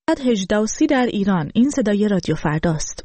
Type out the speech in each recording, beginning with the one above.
18:30 در ایران. این صدای رادیو فرداست.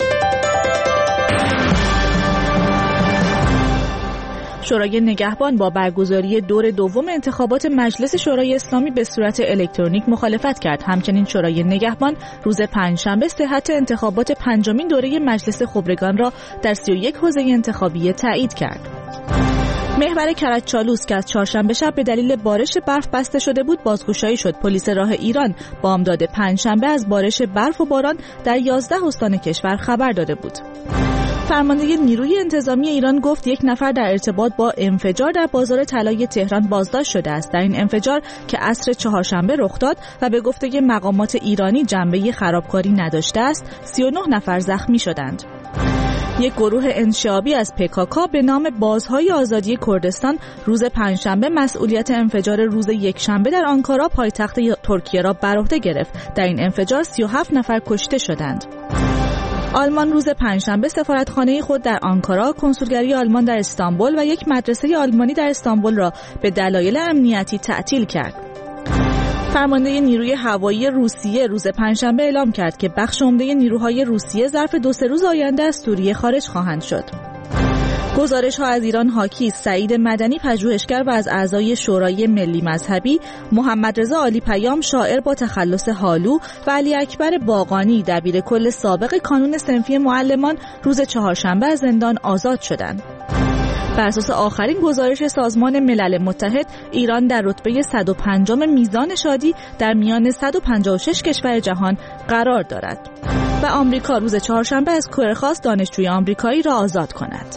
شورای نگهبان با برگزاری دور دوم انتخابات مجلس شورای اسلامی به صورت الکترونیک مخالفت کرد. همچنین شورای نگهبان روز پنجشنبه صحت انتخابات پنجمین دوره مجلس خبرگان را در 31 حوزه انتخابی تایید کرد. محور کرج‌چالوس که از چهارشنبه شب به دلیل بارش برف بسته شده بود بازگشایی شد. پلیس راه ایران بامداد پنجشنبه از بارش برف و باران در 11 استان کشور خبر داده بود. فرمانده نیروی انتظامی ایران گفت یک نفر در ارتباط با انفجار در بازار طلای تهران بازداشت شده است. در این انفجار که عصر چهارشنبه رخ داد و به گفته مقامات ایرانی جنبه خرابکاری نداشته است، 39 نفر زخمی شدند. یک گروه انشعابی از PKK به نام بازهای آزادی کردستان روز پنجشنبه مسئولیت انفجار روز یکشنبه در آنکارا پایتخت ترکیه را بر عهده گرفت. در این انفجار 37 نفر کشته شدند. آلمان روز پنجشنبه سفارتخانه خود در آنکارا، کنسولگری آلمان در استانبول و یک مدرسه آلمانی در استانبول را به دلایل امنیتی تعطیل کرد. فرمانده نیروی هوایی روسیه روز پنجشنبه اعلام کرد که بخش عمده نیروهای روسیه ظرف 2-3 روز آینده از سوریه خارج خواهند شد. گزارش‌ها از ایران حاکی سعید مدنی پژوهشگر و از اعضای شورای ملی مذهبی، محمد رضا عالی پیام شاعر با تخلص هالو و علی اکبر باقانی دبیرکل سابق کانون صنفی معلمان روز چهارشنبه از زندان آزاد شدند. بر اساس آخرین گزارش سازمان ملل متحد، ایران در رتبه 105 میزان شادی در میان 156 کشور جهان قرار دارد. و آمریکا روز چهارشنبه از کره خواست دانشجوی آمریکایی را آزاد کند.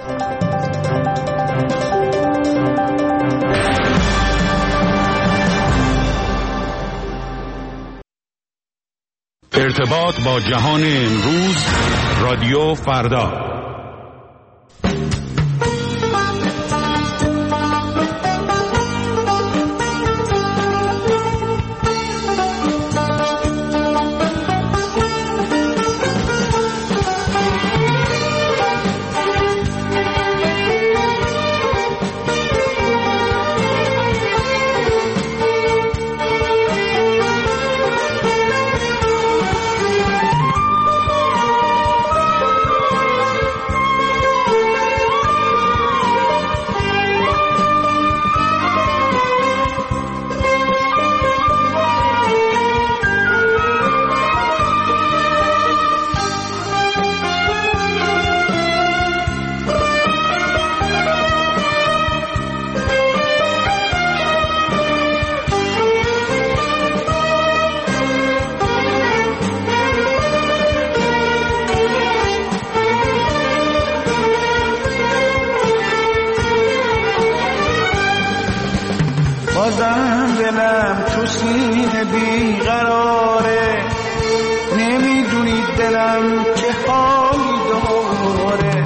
ارتباط با جهان امروز، رادیو فردا. بازم دلم تو سینه بیقراره، نمیدونی دلم چه حالی داره.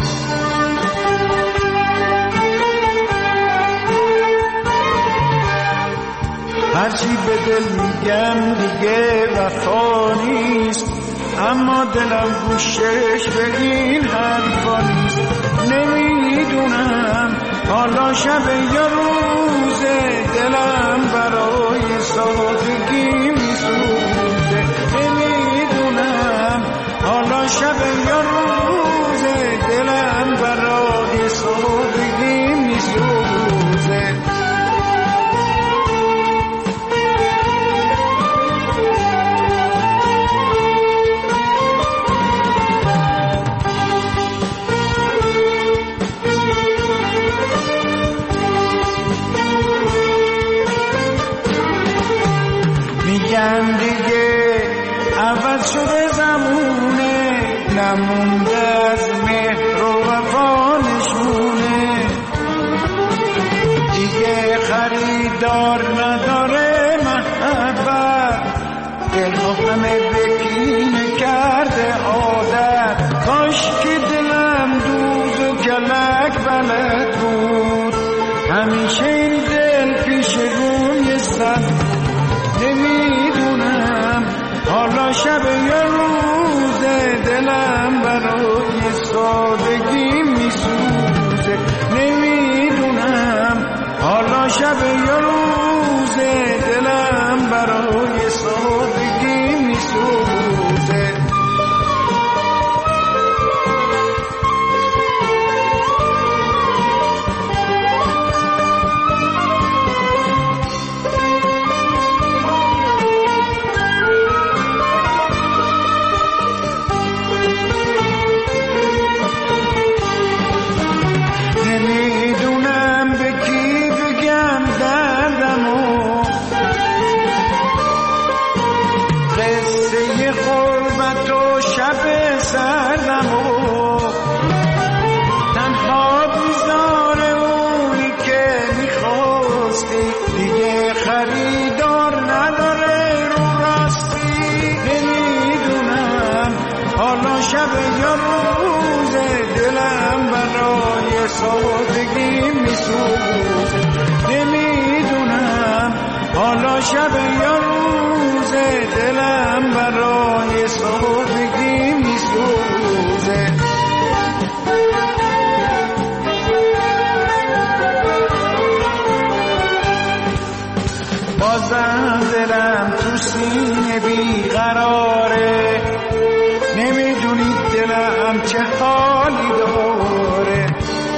هرچی به دل میگم دیگه وفا نیست، اما دلم گوشش به این حرفا نیست. نمیدونم حالا شب یا روزه، دلم برای سادگی میسوزه. نمیدونم حالا شب یا روزه، دلم برای سادگی میسوزه. میگم دیگه عوض شده زمونه، نمونده از مهر و وفا نشونه. دیگه خریدار نداره محبت، دلها همه بکینه کرده عادت. کاش که دلم دوز و کلک بلد بود، همیشه این دل پیش روی سد. نمیدونم حالا شب یا روزه، دلم برای سادگی میسوزه. نمیدونم حالا شب یا روزه، دلم برای سادگی میسوزه. سردم و تنها بیزار اونی که میخواستی دیگه خریدار نداره رو راستی. نمیدونم حالا شب یا روزه دلم برای سادگی میسوزه. نمیدونم حالا شب یا روزه دلم برای سادگی میسوزه. بازم دلم تو سینه بیقراره، نمیدونی دلم چه حالی داره.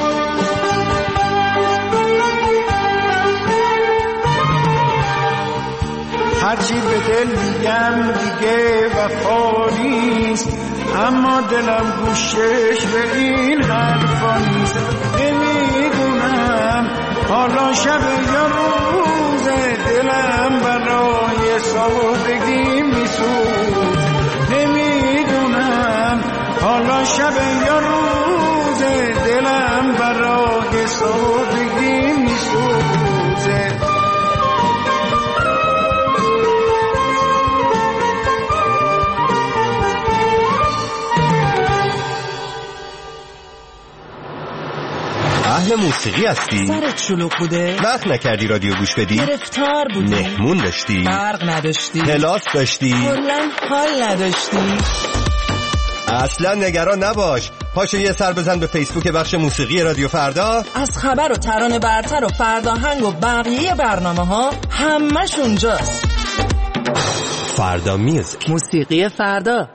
هرچی به دل میگم دیگه وفا نیست، اما دلم گوشش به این حرفا نیست. نمیدونم حالا شب یا روزه دلم برای سادگی میسوزه. نمیدونم حالا شب یا روزه دلم برای سادگی میسوزه. اهل موسیقی هستی؟ سرت شلوغ بوده؟ وقت نکردی رادیو گوش بدی؟ گرفتار بودی؟ مهمون داشتی؟ برق نداشتی؟ کلاس داشتی؟ کلاً حال نداشتی؟ اصلا نگران نباش، پاشو یه سر بزن به فیسبوک بخش موسیقی رادیو فردا. از خبر و ترانه برتر و فرداهنگ و بقیه برنامه ها همش اونجاست. فردا میوزیک، موسیقی فردا.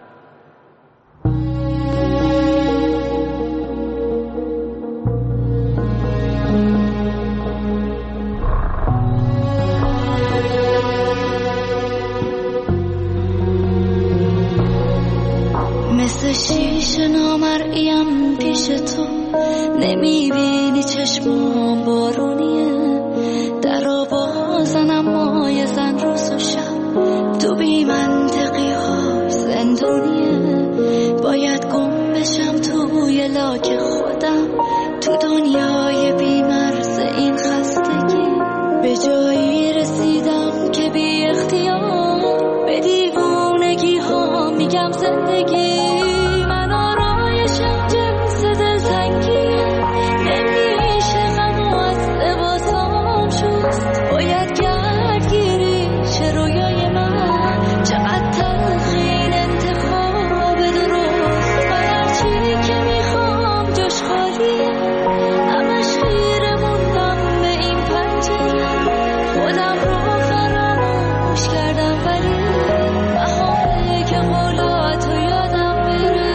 مثل شیشه نامرئیم پیش تو، نمیبینی چشمام بارونیه. در آوازن اما یه زن روز و شب، تو بی منطقی ها زندونیه. باید گم بشم توی لاک خودم، تو دنیای بی مرز این خستگی. به جایی رسیدم که بی اختیار به دیوونگی ها میگم زندگی. من آرایشم جنس دلتنگیه، نمیشه غم از لباسام شست. باید گردگیری چه رویای من، چقدر تلخین انتخاب درست. من هرچی که میخوام جاش خالیه، همش خیره موندم به این پنجره. خودم رو فراموش کردم ولی بهاره که قولاتو یادم بره.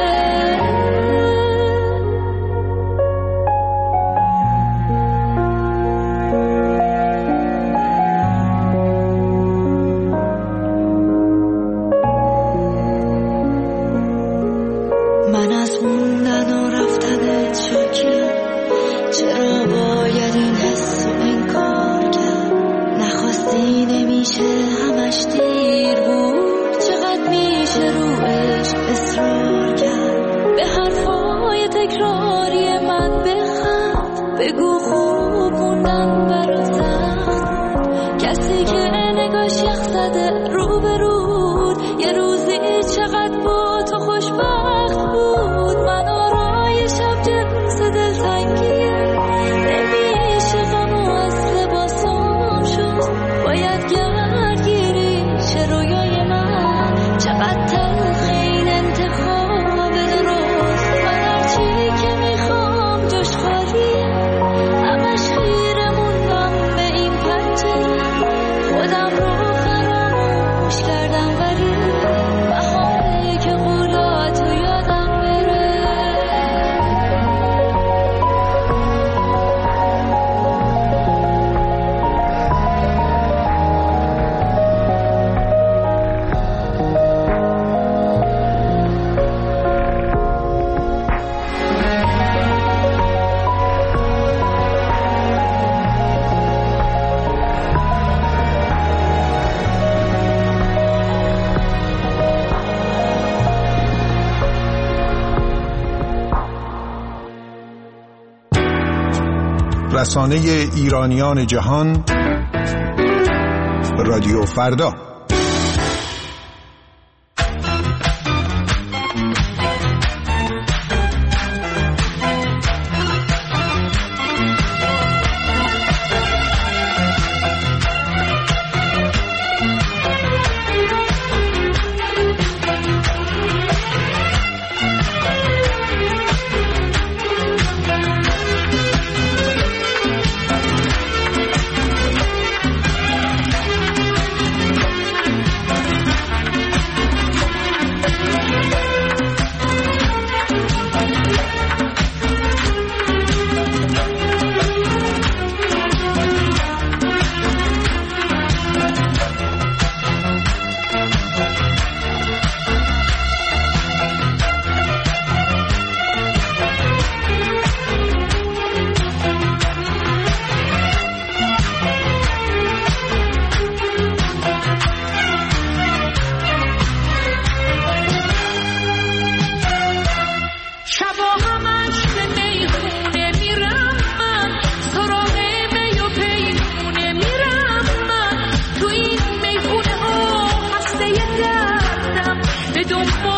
من از موندن و رفتنت شاکیم، چرا باید این حس و انکار کرد؟ نخواستی نمیشه همش دیر بود، چقدر میشه رو عشق اصرار کرد؟ به حرفای تکراری من بخند، بگو خوب موندن برا سخت. کسی که نگاش یخ زده رو به رود، یه روزی چقدر با تو خوشبخت بود. من آرای شب جنس دلتنگیه، نمیشه غم از لباسام شست. باید گردگیری چه رویای من، چقدر تلخین انتخاب درست. من هرچی که میخوام جاش خالیه، همش خیره موندم رسانه ایرانیان جهان، رادیو فردا. Don't